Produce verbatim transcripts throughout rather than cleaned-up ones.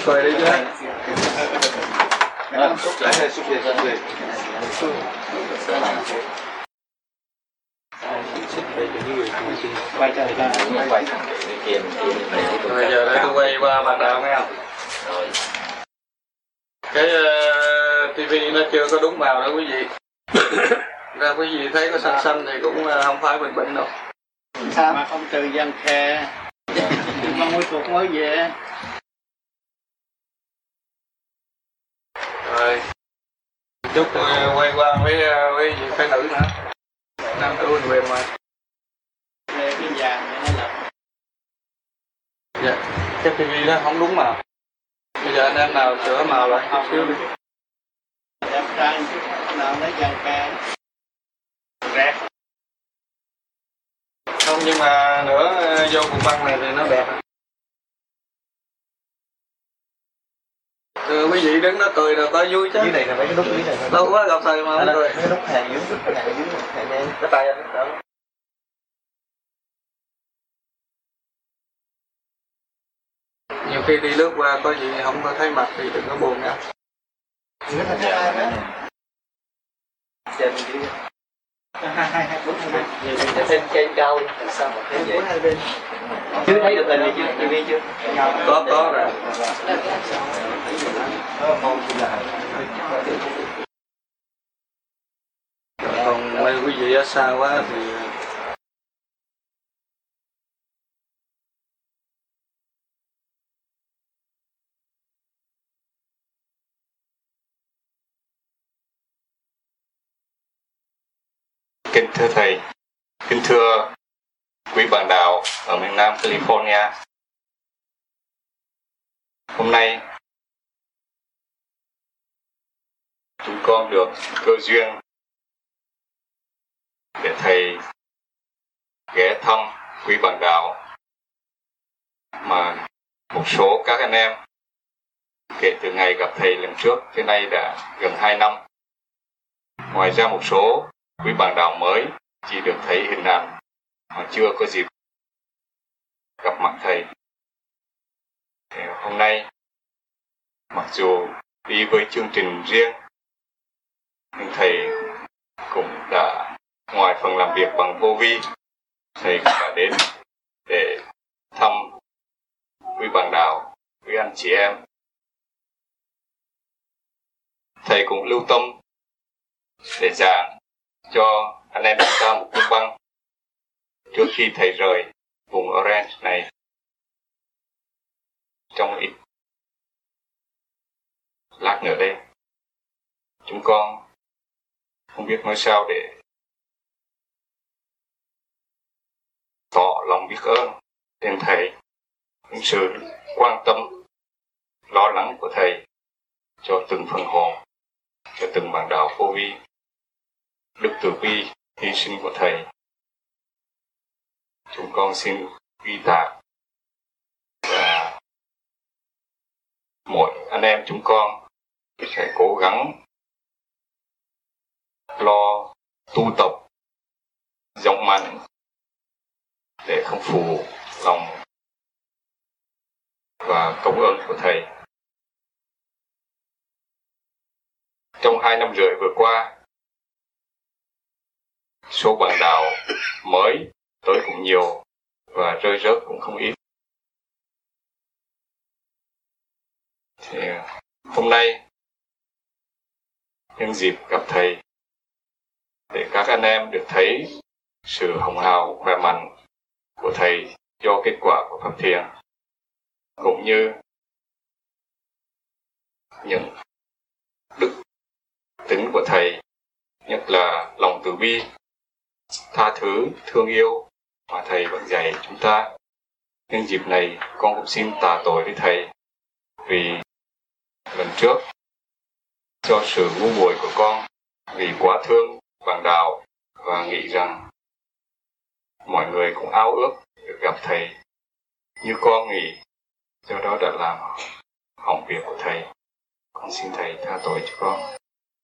cười đi chứ. Quay cho người ta. Bây giờ để tôi quay qua bạn đạo nghe không? Cái uh, tivi nó chưa có đúng màu đâu quý vị. Ra quý vị thấy có xanh xanh thì cũng uh, không phải bệnh bệnh đâu. Sao mà không từ dân khe mà ngôi cuộc mới về. Rồi chút tôi quay qua với với vị phái nữ nữa. Nam nữ quyền quyền mà. Lê cái vàng nó là. Dạ, cái tivi đó không đúng màu. Bây giờ anh em nào sửa màu lại chút xíu đi. Đẹp trai chút nào lấy dân khe. Rét. Không, nhưng mà nữa vô cùng băng này thì nó đẹp. Từ quý vị đứng đó cười rồi có vui chứ. Dưới này là mấy cái nút dưới này. Lâu quá gặp thầy mà không cười. Mấy cái nút hàng dưới, hàng dưới, hàng đen. Cái tay anh đó. Nhiều khi đi lướt qua có gì không có thấy mặt thì đừng có buồn nha. Dưới này thấy ai đó. Trên dưới. Hai hai hai bốn hai bên. Nhiều trên trên cao đi. Sao mà thấy vậy? Hai bên. Chưa thấy được hình này chưa? ti vi chưa? Có có rồi. Còn mấy quý vị ở xa quá thì kính thưa thầy, kính thưa quý bạn đạo ở miền Nam California. Hôm nay chúng con được cơ duyên để thầy ghé thăm quý bạn đạo mà một số các anh em kể từ ngày gặp thầy lần trước tới nay đã gần hai năm. Ngoài ra một số quý bạn đạo mới chỉ được thấy hình ảnh mà chưa có dịp gặp mặt thầy. Thì hôm nay mặc dù đi với chương trình riêng nhưng thầy cũng đã, ngoài phần làm việc bằng vô vi, thầy cũng đã đến để thăm quý bạn đạo, quý anh chị em. Thầy cũng lưu tâm để giảng cho anh em chúng ta một cung băng trước khi thầy rời vùng Orange này trong ít lát nữa đây. Chúng con không biết nói sao để tỏ lòng biết ơn đến thầy, những sự quan tâm lo lắng của thầy cho từng phần hồn, cho từng bạn đạo vô vi, đức từ bi hy sinh của thầy. Chúng con xin ghi tạ và mỗi anh em chúng con sẽ cố gắng lo tu tập dòng mạnh để không phụ lòng và công ơn của thầy. Trong hai năm rưỡi vừa qua, số bạn đạo mới tới cũng nhiều và rơi rớt cũng không ít. Thì hôm nay nhân dịp gặp thầy để các anh em được thấy sự hồng hào khỏe mạnh của thầy do kết quả của pháp thiền, cũng như những đức tính của thầy, nhất là lòng từ bi, tha thứ, thương yêu mà thầy vẫn dạy chúng ta. Nhân dịp này con cũng xin tạ tội với thầy vì lần trước cho sự ngu muội của con, vì quá thương bạn đạo và nghĩ rằng mọi người cũng ao ước được gặp thầy như con nghĩ, do đó đã làm hỏng việc của thầy. Con xin thầy tha tội cho con.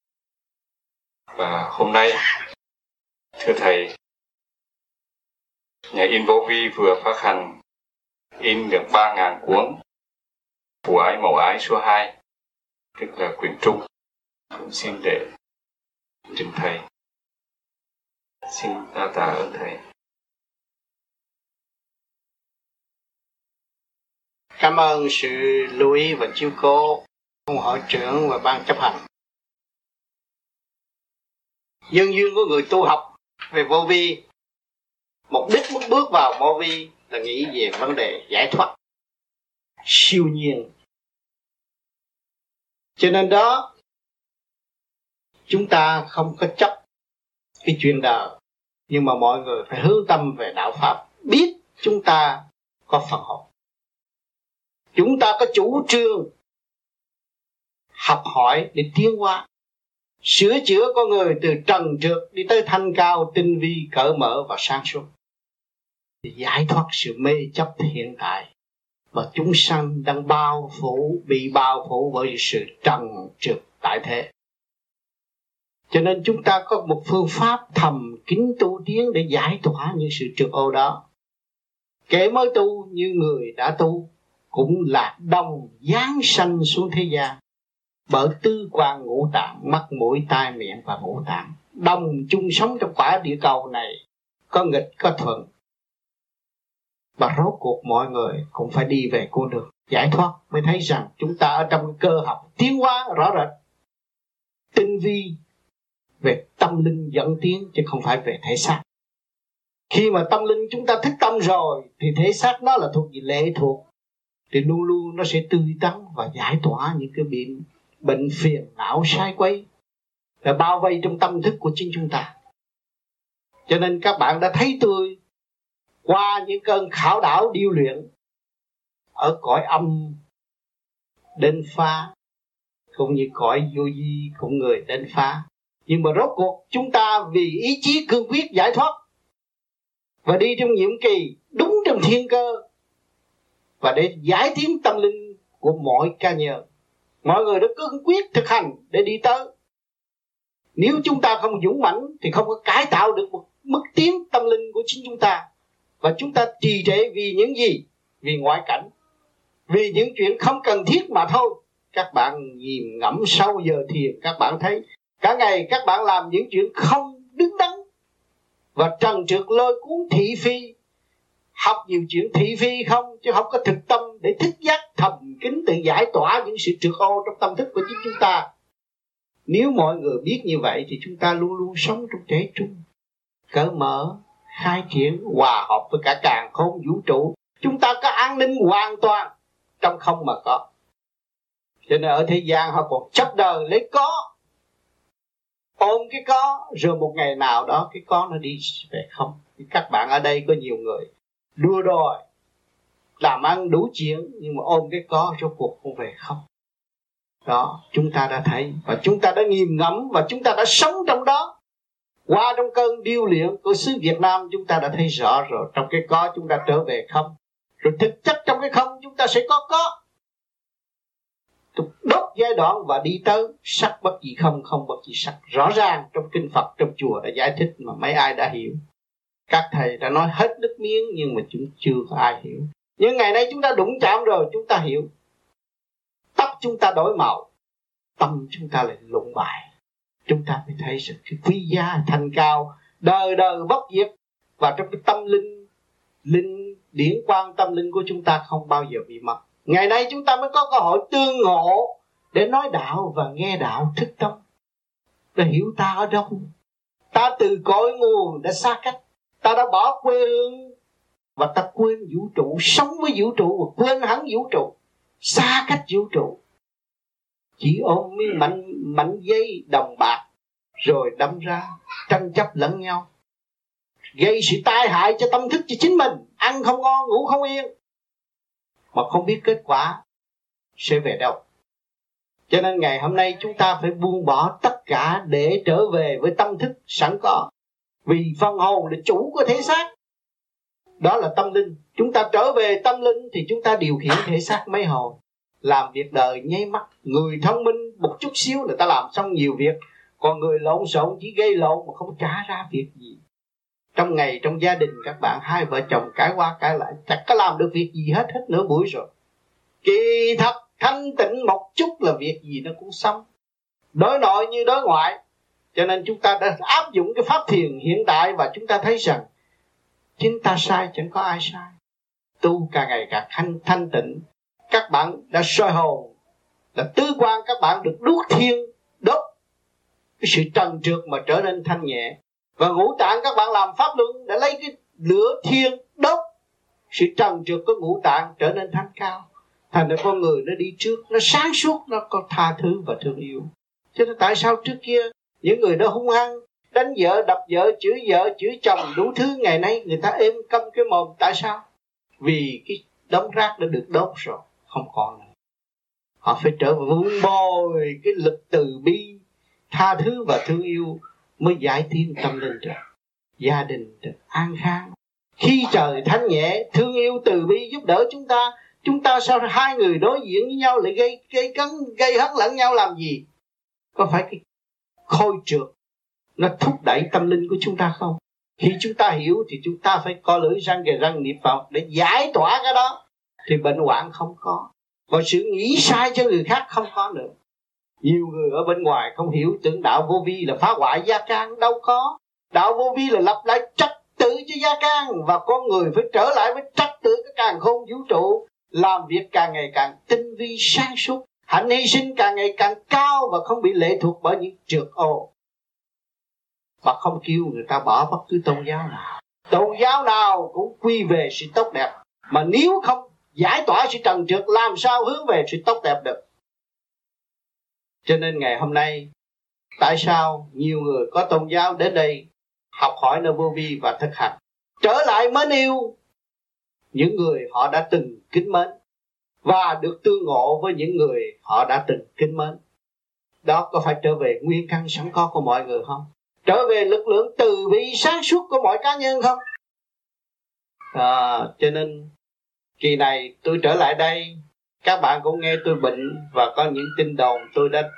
Và hôm nay, thưa thầy, nhà in Vô Vi vừa phát hành in được ba nghìn cuốn Phụ ái mẫu ái số hai, tức là quyển trung, cũng xin để trình thầy. Xin đa tạ ơn thầy. Cảm ơn sự lưu ý và chiếu cố của hội trưởng và ban chấp hành. Nhân duyên của người tu học về vô vi, mục đích muốn bước vào vô vi là nghĩ về vấn đề giải thoát siêu nhiên. Cho nên đó, chúng ta không có chấp cái chuyện đời, nhưng mà mọi người phải hướng tâm về đạo Pháp, biết chúng ta có phần hồn. Chúng ta có chủ trương học hỏi để tiến hóa, sửa chữa con người từ trần trượt đi tới thanh cao, tinh vi, cởi mở và sáng suốt, để giải thoát sự mê chấp hiện tại mà chúng sanh đang bao phủ, bị bao phủ bởi sự trần trượt tại thế. Cho nên chúng ta có một phương pháp thầm kín tu tiến để giải tỏa những sự trượt ô đó. Kẻ mới tu như người đã tu cũng là đồng giáng sanh xuống thế gian bởi tứ quan ngũ tạng, mắt mũi tai miệng và ngũ tạng, đồng chung sống trong quả địa cầu này, có nghịch có thuận. Và rốt cuộc mọi người cũng phải đi về con đường giải thoát, mới thấy rằng chúng ta ở trong cơ học tiến hóa rõ rệt, tinh vi về tâm linh dẫn tiến chứ không phải về thể xác. Khi mà tâm linh chúng ta thức tâm rồi thì thể xác nó là thuộc về lệ thuộc, thì luôn luôn nó sẽ tươi tắn và giải tỏa những cái bệnh bệnh phiền não sai quấy và bao vây trong tâm thức của chính chúng ta. Cho nên các bạn đã thấy tôi qua những cơn khảo đảo điêu luyện ở cõi âm đến phá, cũng như cõi vô vi cũng người đến phá. Nhưng mà rốt cuộc chúng ta vì ý chí cương quyết giải thoát và đi trong nhiệm kỳ đúng trong thiên cơ, và để giải tiến tâm linh của mỗi cá nhân, mọi người đã cương quyết thực hành để đi tới. Nếu chúng ta không dũng mãnh thì không có cải tạo được một mức tiến tâm linh của chính chúng ta. Và chúng ta trì trệ vì những gì? Vì ngoại cảnh, vì những chuyện không cần thiết mà thôi. Các bạn nhìn ngẫm sâu giờ thiền, các bạn thấy cả ngày các bạn làm những chuyện không đứng đắn và trần trượt lôi cuốn thị phi. Học nhiều chuyện thị phi không, chứ không có thực tâm để thức giác thầm kín tự giải tỏa những sự trượt ô trong tâm thức của chính chúng ta. Nếu mọi người biết như vậy thì chúng ta luôn luôn sống trong trẻ trung, cởi mở, khai triển, hòa hợp với cả càn khôn vũ trụ. Chúng ta có an ninh hoàn toàn trong không mà có. Cho nên ở thế gian họ còn chấp đời lấy có, ôm cái có, rồi một ngày nào đó cái có nó đi về không. Các bạn ở đây có nhiều người đua đòi làm ăn đủ chuyện, nhưng mà ôm cái có cho cuộc không về không. Đó, chúng ta đã thấy và chúng ta đã nghiền ngẫm và chúng ta đã sống trong đó. Qua trong cơn điêu luyện của xứ Việt Nam, chúng ta đã thấy rõ rồi, trong cái có chúng ta trở về không, rồi thực chất trong cái không chúng ta sẽ có có. Đốt giai đoạn và đi tới sắc bất dị không, không bất dị sắc. Rõ ràng trong kinh Phật, trong chùa đã giải thích mà mấy ai đã hiểu. Các thầy đã nói hết nước miếng nhưng mà chúng chưa có ai hiểu. Nhưng ngày nay chúng ta đụng chạm rồi, chúng ta hiểu. Tóc chúng ta đổi màu, tâm chúng ta lại lụng bại. Chúng ta mới thấy sự quý giá thanh cao, đời đời bất diệt. Và trong cái tâm linh, linh điển quang tâm linh của chúng ta không bao giờ bị mất. Ngày nay chúng ta mới có cơ hội tương ngộ để nói đạo và nghe đạo thức tâm, để hiểu ta ở đâu. Ta từ cõi nguồn đã xa cách, ta đã bỏ quê hương và ta quên vũ trụ, sống với vũ trụ và quên hẳn vũ trụ, xa cách vũ trụ. Chỉ ôm miếng mảnh, mảnh giấy đồng bạc rồi đâm ra tranh chấp lẫn nhau, gây sự tai hại cho tâm thức cho chính mình. Ăn không ngon, ngủ không yên, mà không biết kết quả sẽ về đâu. Cho nên ngày hôm nay chúng ta phải buông bỏ tất cả để trở về với tâm thức sẵn có. Vì phần hồn là chủ của thể xác, đó là tâm linh. Chúng ta trở về tâm linh thì chúng ta điều khiển thể xác mấy hồi, làm việc đời nháy mắt. Người thông minh một chút xíu là ta làm xong nhiều việc, còn người lộn xộn chỉ gây lộn mà không trả ra việc gì. Trong ngày trong gia đình các bạn hai vợ chồng cãi qua cãi lại, chẳng có làm được việc gì hết hết nửa buổi rồi. Kỳ thật thanh tịnh một chút là việc gì nó cũng xong, đối nội như đối ngoại. Cho nên chúng ta đã áp dụng cái pháp thiền hiện tại và chúng ta thấy rằng chính ta sai chẳng có ai sai. Tu càng ngày càng thanh, thanh tịnh. Các bạn đã soi hồn, là tứ quan các bạn được đuốc thiên đốt cái sự trần trượt mà trở nên thanh nhẹ. Và ngũ tạng các bạn làm pháp luân để lấy cái lửa thiên đốt sự trần trượt của ngũ tạng trở nên thanh cao. Thành ra con người nó đi trước, nó sáng suốt, nó có tha thứ và thương yêu. Cho nên tại sao trước kia những người đó hung hăng, đánh vợ, đập vợ, chửi vợ, chửi chồng, đủ thứ, ngày nay người ta êm câm cái mồm. Tại sao? Vì cái đống rác đã được đốt rồi, không còn nữa. Họ phải trở về vun bồi cái lực từ bi, tha thứ và thương yêu mới giải tiến tâm linh được, gia đình được an khang. Khi trời thanh nhẹ, thương yêu từ bi giúp đỡ chúng ta, chúng ta sao hai người đối diện với nhau lại gây gây cấn, gây hấn lẫn nhau làm gì? Có phải cái khôi trượt nó thúc đẩy tâm linh của chúng ta không? Khi chúng ta hiểu thì chúng ta phải co lưỡi răng kề răng niệm Phật để giải tỏa cái đó, thì bệnh hoạn không có, và sự nghĩ sai cho người khác không có nữa. Nhiều người ở bên ngoài không hiểu, tưởng đạo vô vi là phá hoại gia can. Đâu có. Đạo vô vi là lập lại trật tự cho gia can, và con người phải trở lại với trật tự cái càn khôn vũ trụ, làm việc càng ngày càng tinh vi sáng suốt, hạnh hy sinh càng ngày càng cao và không bị lệ thuộc bởi những trượt ô. Và không kêu người ta bỏ bất cứ tôn giáo nào. Tôn giáo nào cũng quy về sự tốt đẹp, mà nếu không giải tỏa sự trần trượt, làm sao hướng về sự tốt đẹp được? Cho nên ngày hôm nay, tại sao nhiều người có tôn giáo đến đây học hỏi nơi vô vi và thực hành, trở lại mến yêu những người họ đã từng kính mến, và được tương ngộ với những người họ đã từng kính mến. Đó có phải trở về nguyên căn sẵn có của mọi người không? Trở về lực lượng từ bi sáng suốt của mọi cá nhân không? À, cho nên kỳ này tôi trở lại đây, các bạn cũng nghe tôi bệnh và có những tin đồn tôi đã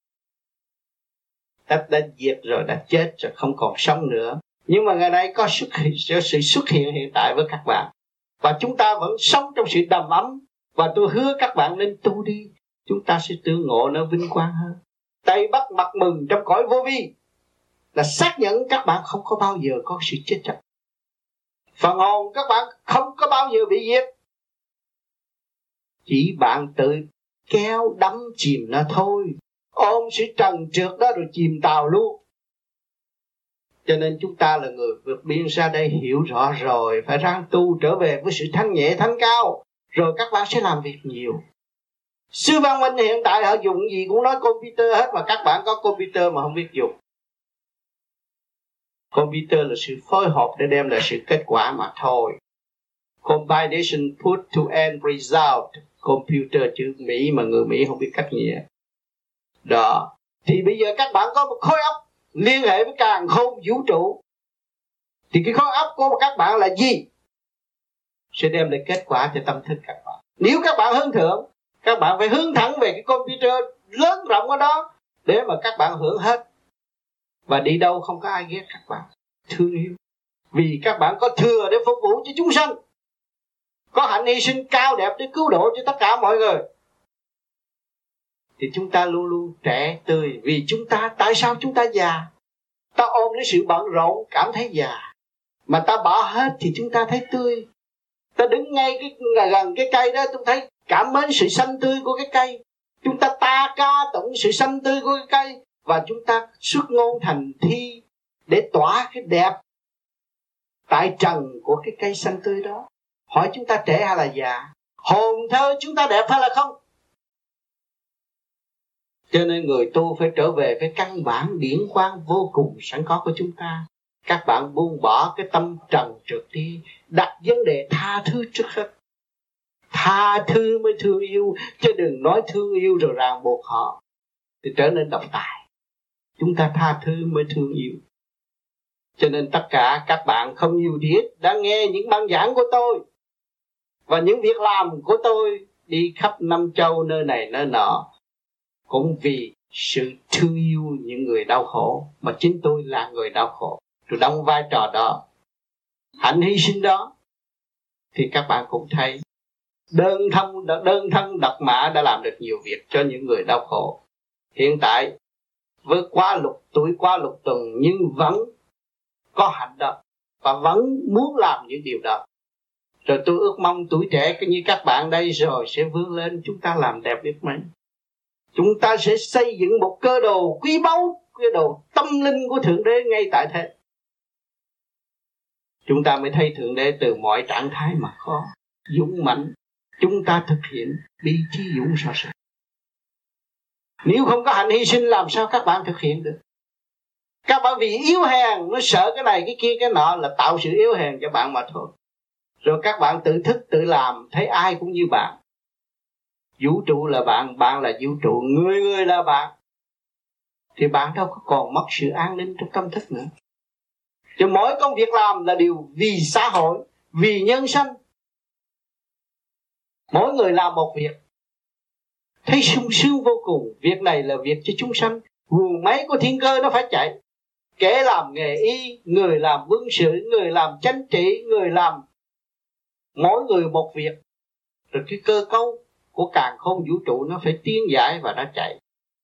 đã, đã diệt rồi, đã chết rồi, không còn sống nữa. Nhưng mà ngày nay có xuất hiện, sự xuất hiện hiện tại với các bạn, và chúng ta vẫn sống trong sự đầm ấm. Và tôi hứa các bạn nên tu đi, chúng ta sẽ tương ngộ nó vinh quang hơn. Tây Bắc mặt mừng trong cõi vô vi là xác nhận các bạn không có bao giờ có sự chết chóc. Phần hồn các bạn không có bao giờ bị diệt, chỉ bạn tự kéo đắm chìm nó thôi. Ôm sự trần trượt đó rồi chìm tàu luôn. Cho nên chúng ta là người vượt biên ra đây hiểu rõ rồi, phải ráng tu trở về với sự thanh nhẹ thanh cao, rồi các bạn sẽ làm việc nhiều. Sư văn minh hiện tại họ dùng gì cũng nói computer hết, mà các bạn có computer mà không biết dùng. Computer là sự phối hợp để đem lại sự kết quả mà thôi. Combination put to end result. Computer chữ Mỹ mà người Mỹ không biết cách nghĩa. Đó. Thì bây giờ các bạn có một khối óc liên hệ với càn khôn vũ trụ, thì cái khối óc của các bạn là gì? Sẽ đem lại kết quả cho tâm thức các bạn. Nếu các bạn hướng thượng, các bạn phải hướng thẳng về cái computer lớn rộng ở đó, để mà các bạn hưởng hết. Và đi đâu không có ai ghét các bạn, thương yêu. Vì các bạn có thừa để phục vụ cho chúng sanh, có hạnh hy sinh cao đẹp để cứu độ cho tất cả mọi người. Thì chúng ta luôn luôn trẻ tươi. Vì chúng ta, tại sao chúng ta già? Ta ôm lấy sự bận rộn cảm thấy già, mà ta bỏ hết thì chúng ta thấy tươi. Ta đứng ngay cái gần cái cây đó, tôi thấy cảm mến sự xanh tươi của cái cây. Chúng ta ta ca tụng sự xanh tươi của cái cây, và chúng ta xuất ngôn thành thi để tỏa cái đẹp tại trần của cái cây xanh tươi đó. Hỏi chúng ta trẻ hay là già? Hồn thơ chúng ta đẹp hay là không? Cho nên người tu phải trở về cái căn bản điển quang vô cùng sẵn có của chúng ta. Các bạn buông bỏ cái tâm trần trượt đi, đặt vấn đề tha thứ trước hết. Tha thứ mới thương yêu, chứ đừng nói thương yêu rồi ràng buộc họ, thì trở nên độc tài. Chúng ta tha thứ mới thương yêu. Cho nên tất cả các bạn không nhiều thiết đã nghe những băng giảng của tôi và những việc làm của tôi đi khắp năm châu nơi này nơi nọ, cũng vì sự thương yêu những người đau khổ, mà chính tôi là người đau khổ. Tôi đóng vai trò đó, hạnh hy sinh đó. Thì các bạn cũng thấy đơn thân đơn thân độc mã đã làm được nhiều việc cho những người đau khổ. Hiện tại với quá lục tuổi quá lục tuần nhưng vẫn có hạnh đó và vẫn muốn làm những điều đó. Rồi tôi ước mong tuổi trẻ như các bạn đây rồi sẽ vươn lên, chúng ta làm đẹp biết mấy. Chúng ta sẽ xây dựng một cơ đồ quý báu, cơ đồ tâm linh của Thượng Đế ngay tại thế. Chúng ta mới thấy Thượng Đế từ mọi trạng thái mà có dũng mạnh. Chúng ta thực hiện bi trí dũng rõ ràng. Nếu không có hạnh hy sinh làm sao các bạn thực hiện được? Các bạn vì yếu hèn, nó sợ cái này cái kia cái nọ là tạo sự yếu hèn cho bạn mà thôi. Rồi các bạn tự thức tự làm, thấy ai cũng như bạn. Vũ trụ là bạn, bạn là vũ trụ, người người là bạn. Thì bạn đâu có còn mất sự an ninh trong tâm thức nữa. Cho mỗi công việc làm là điều vì xã hội, vì nhân sanh. Mỗi người làm một việc, thấy sung sướng vô cùng. Việc này là việc cho chúng sanh. Guồng máy của thiên cơ nó phải chạy. Kẻ làm nghề y, người làm quân sự, người làm chánh trị, người làm mỗi người một việc. Rồi cái cơ cấu của càn khôn vũ trụ nó phải tiến giải và nó chạy.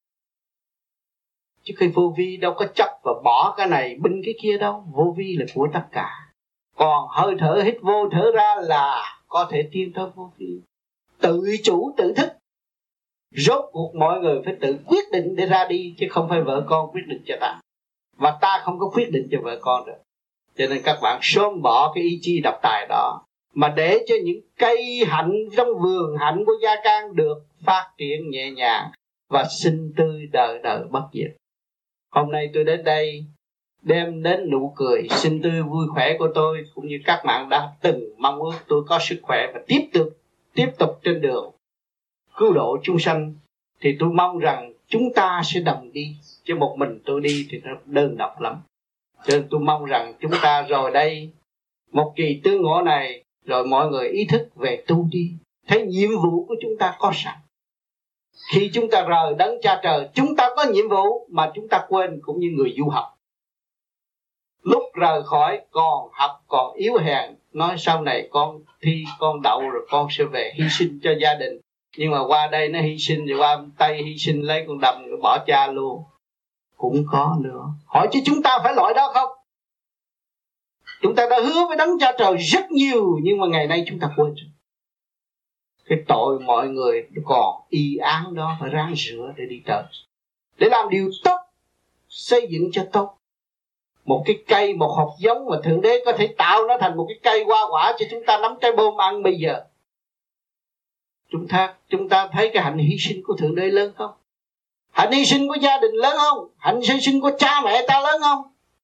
Chứ cái vô vi đâu có chấp và bỏ cái này binh cái kia đâu. Vô vi là của tất cả. Còn hơi thở hít vô thở ra là có thể tiến tới vô vi. Tự chủ tự thức. Rốt cuộc mọi người phải tự quyết định để ra đi, chứ không phải vợ con quyết định cho ta. Và ta không có quyết định cho vợ con được. Cho nên các bạn sớm bỏ cái ý chí độc tài đó, mà để cho những cây hạnh trong vườn hạnh của gia can được phát triển nhẹ nhàng và sinh tươi đời đời bất diệt. Hôm nay tôi đến đây đem đến nụ cười sinh tươi vui khỏe của tôi, cũng như các bạn đã từng mong ước tôi có sức khỏe và tiếp tục tiếp tục trên đường cứu độ chúng sanh. Thì tôi mong rằng chúng ta sẽ đồng đi, chứ một mình tôi đi thì nó đơn độc lắm. Cho nên tôi mong rằng chúng ta rồi đây, một kỳ tương ngộ này, rồi mọi người ý thức về tu đi, thấy nhiệm vụ của chúng ta có sẵn. Khi chúng ta rời đấng cha trời, chúng ta có nhiệm vụ mà chúng ta quên, cũng như người du học. Lúc rời khỏi còn học, còn yếu hèn, nói sau này con thi, con đậu rồi con sẽ về hy sinh cho gia đình. Nhưng mà qua đây nó hy sinh, rồi qua Tây hy sinh lấy con đầm rồi bỏ cha luôn. Cũng có nữa. Hỏi chứ chúng ta phải loại đó không? Chúng ta đã hứa với đấng cha trời rất nhiều, nhưng mà ngày nay chúng ta quên rồi. Cái tội mọi người còn y án đó phải ráng rửa để đi tới, để làm điều tốt, xây dựng cho tốt. Một cái cây, một hột giống mà Thượng Đế có thể tạo nó thành một cái cây hoa quả cho chúng ta nắm trái bom ăn bây giờ. Chúng ta chúng ta thấy cái hạnh hy sinh của Thượng Đế lớn không? Hạnh hy sinh của gia đình lớn không? Hạnh hy sinh của cha mẹ ta lớn không?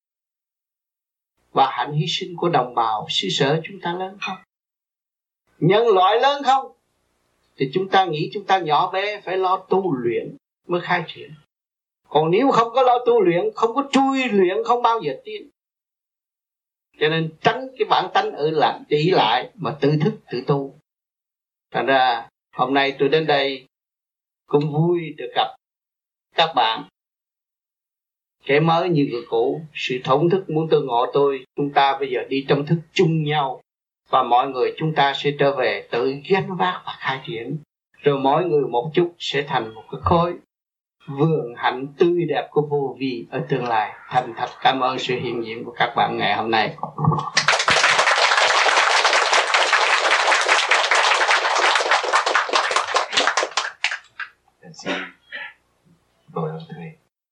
Và hạnh hy sinh của đồng bào xứ sở chúng ta lớn không? Nhân loại lớn không? Thì chúng ta nghĩ chúng ta nhỏ bé, phải lo tu luyện mới khai triển. Còn nếu không có lo tu luyện, không có trui luyện, không bao giờ tiến. Cho nên tránh cái bản tánh ở lại, đi lại mà tự thức tự tu. Thành ra hôm nay tôi đến đây cũng vui được gặp các bạn, kẻ mới như người cũ. Sự thống thức muốn tương ngộ tôi, chúng ta bây giờ đi trong thức chung nhau, và mọi người chúng ta sẽ trở về tự gánh vác và khai triển. Rồi mỗi người một chút sẽ thành một cái khối vườn hạnh tươi đẹp của vô vi ở tương lai. Thành thật cảm ơn sự hiện diện của các bạn ngày hôm nay. Xin đội ơn thầy.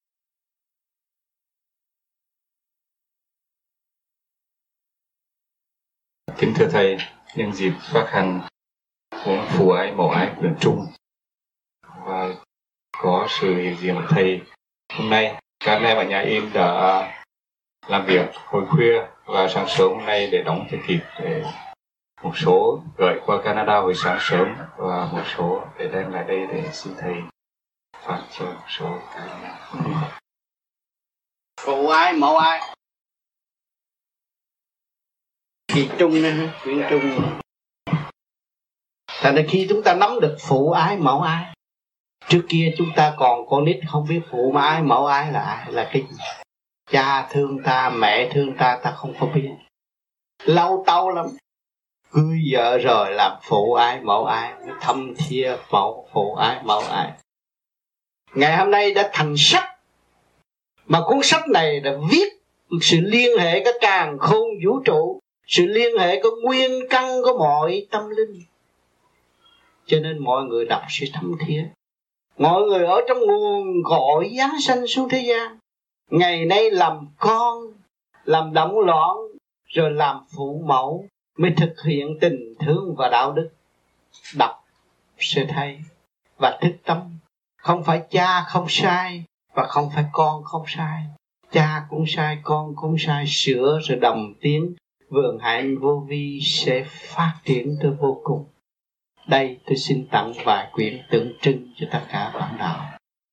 Kính thưa thầy, nhân dịp phát hành của Phụ Ái Mẫu Ái Quyền Trung và có sự hiện diện của thầy hôm nay, các anh em ở nhà in đã làm việc hồi khuya và sáng sớm hôm nay để đóng cho kịp, để một số gửi qua Canada hồi sáng sớm và một số để đem lại đây để xin thầy phát cho một số các anh em. Phụ Ái Mẫu Ái Kỳ Trung nữa, Quyển Trung. Thành ra khi chúng ta nắm được phụ ái mẫu ái, trước kia chúng ta còn con nít không biết phụ ái mẫu ái là ai, là cái gì. Cha thương ta, mẹ thương ta, ta không có biết. Lâu tâu lắm. Cưới vợ rồi làm phụ ai mẫu ai, thâm thia mẫu phụ ai mẫu ai. Ngày hôm nay đã thành sách, mà cuốn sách này đã viết sự liên hệ các càn khôn vũ trụ, sự liên hệ của nguyên căn của mọi tâm linh. Cho nên mọi người đọc sự thâm thiết. Mọi người ở trong nguồn gọi giáng sanh xuống thế gian, ngày nay làm con, làm động loạn, rồi làm phụ mẫu, mới thực hiện tình thương và đạo đức. Đọc sẽ thấy và thức tâm. Không phải cha không sai, và không phải con không sai. Cha cũng sai, con cũng sai, sửa rồi đồng tiến, vườn hạnh vô vi sẽ phát triển tới vô cùng. Đây tôi xin tặng vài quyển tượng trưng cho tất cả bạn đạo.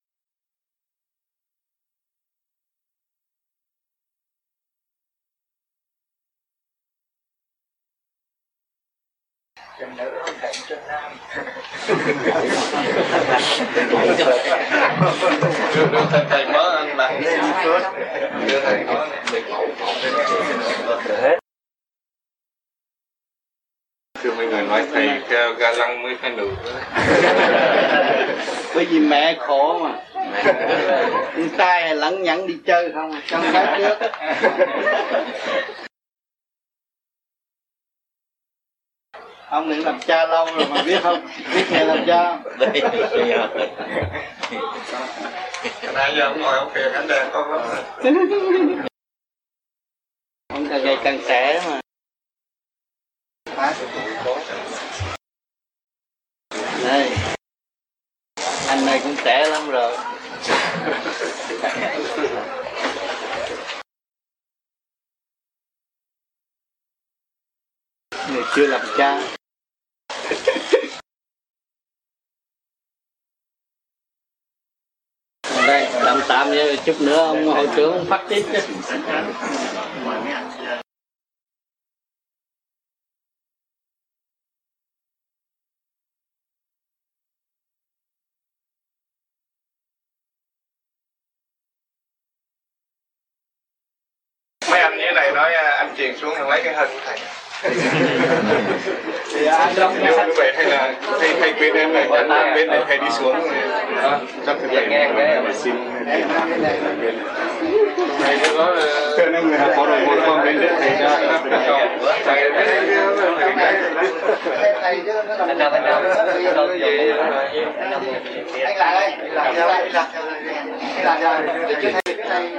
Đưa thầy thầy mới anh bạn đưa thầy mới Thưa mấy người nói thầy theo ga lăng mới phải nụ. Bởi vì mẹ khổ mà. Con trai lẳng nhẳng đi chơi không, trong cái trước. Ông định làm cha lâu rồi mà biết không? Biết ngày làm cha. nãy giờ ông ngồi ông phiền ánh đèn con lắm. Ông càng ngày càng trẻ mà. Đây, anh này cũng trẻ lắm rồi. Người chưa làm cha. Đây, tạm tạm với chút nữa ông hội trưởng ông phát tiếp chứ. Mấy anh như thế này nói anh truyền xuống rồi lấy cái hình của thầy. Thì anh trong Nếu như vậy hay là thầy thầy bên em này bên bên này thầy đi xuống chắc thầy nghe cái mà xin Thầy cứ nói là cho nên người học rồi một con bên đấy thầy ra thầy thấy Anh nào anh nào anh lại đây, làm theo đây, làm theo đây, làm theo đây, để trước thầy, trước thầy.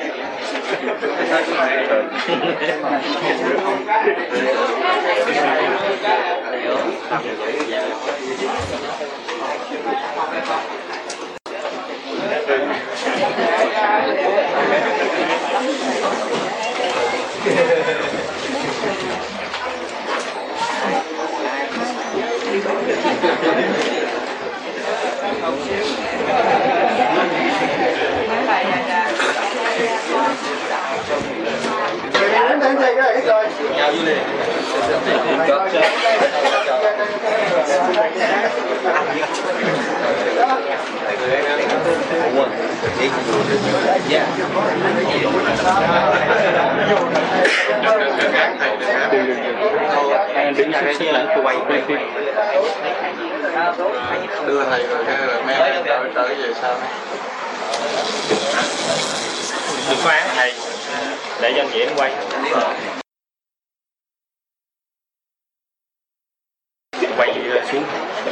Đến đây cái này rồi. nhau dưới này. đứng xuống lại tôi quay quay phim Đưa thầy rồi cái rồi mẹ trở trở về sau. Đừng có án thầy, để dân diễn quay. Quay xuống.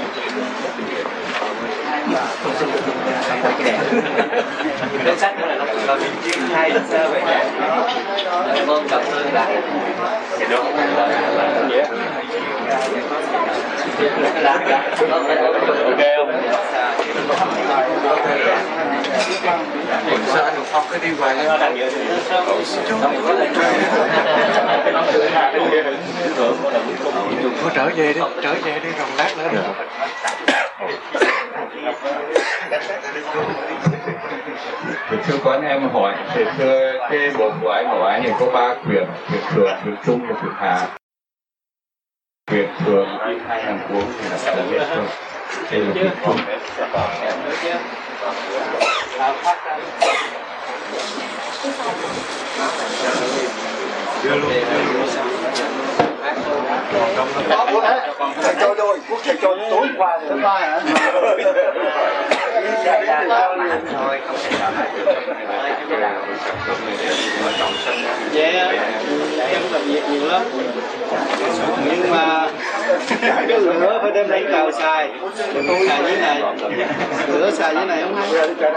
Cái sách nữa là nó còn hai sơ vậy nè. Vâng, cảm ơn bạn. Thì được. Vậy. Ok không? Sao anh được học cái đi hoài lên. Đừng có trở về đi, trở về đi rồi lát nữa nữa. thưa có anh em hỏi thì thưa cái bộ của anh của anh thì có ba quyển, quyển thường, quyển trung và quyển hạ. Quyển thường hai hàng cuốn thì là sẽ biết thôi. Đây là quyển trung. Đưa luôn. thầy cho đôi, quốc thầy cho tối qua tối qua hả? thôi không thể nào Vậy á, em làm việc nhiều lắm. Nhưng mà cái lửa phải đem lên cào xài. Tôi xài dưới này. Lửa xài dưới này không hay.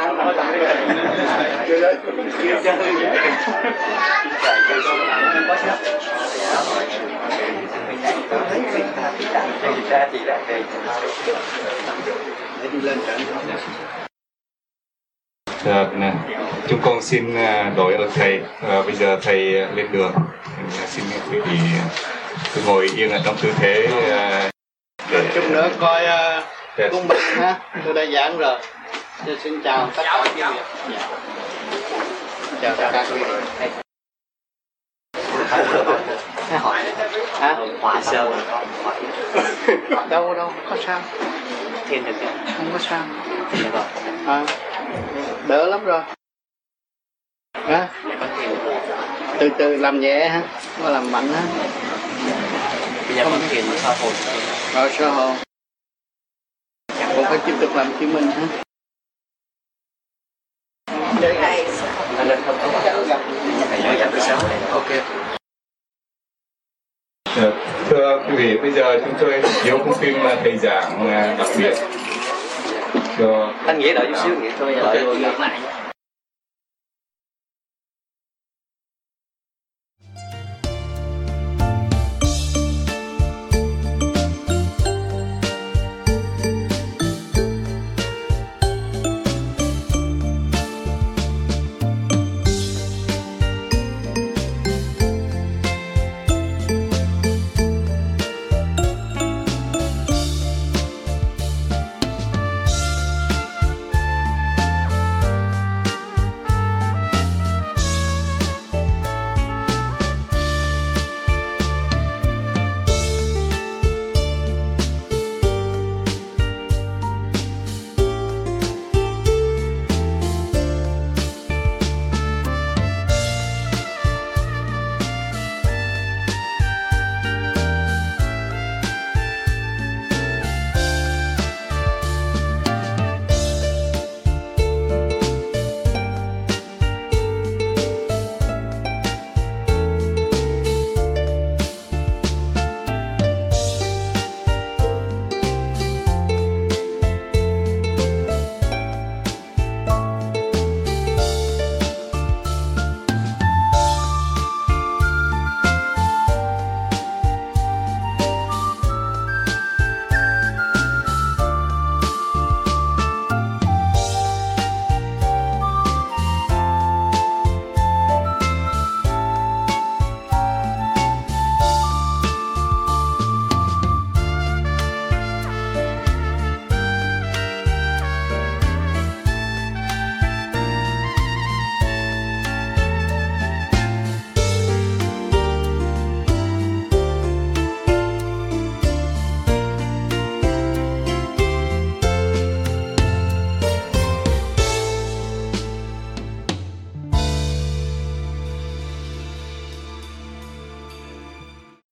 Để đi lên trận. Dạ, nè. Chúng con xin đổi ơn thầy. À, bây giờ thầy lên đường. Xin quý vị cứ ngồi yên ở trong tư thế để chút nữa coi uh, cung bình ha. Tôi đã giảng rồi. Tôi xin chào tất cả quý vị. Dạ. Chào tất cả quý vị. hỏi Hả? họa sơ Đâu đâu có sao. thêm được chưa? Không có sao. Được rồi. À, đỡ lắm rồi. Hả? Có thêm Từ từ làm nhẹ ha, không làm mạnh ha. bây giờ con thiền soi hồn Rồi sơ hồn. Cũng phải tiếp tục làm chứng minh ha. anh lên không có thầy nói giảm tới sáu này ok. Thưa quý vị, bây giờ chúng tôi chiếu cuốn phim thầy giảng đặc biệt cho Anh nghĩa đợi chút xíu, nghĩa tôi đợi vô lại.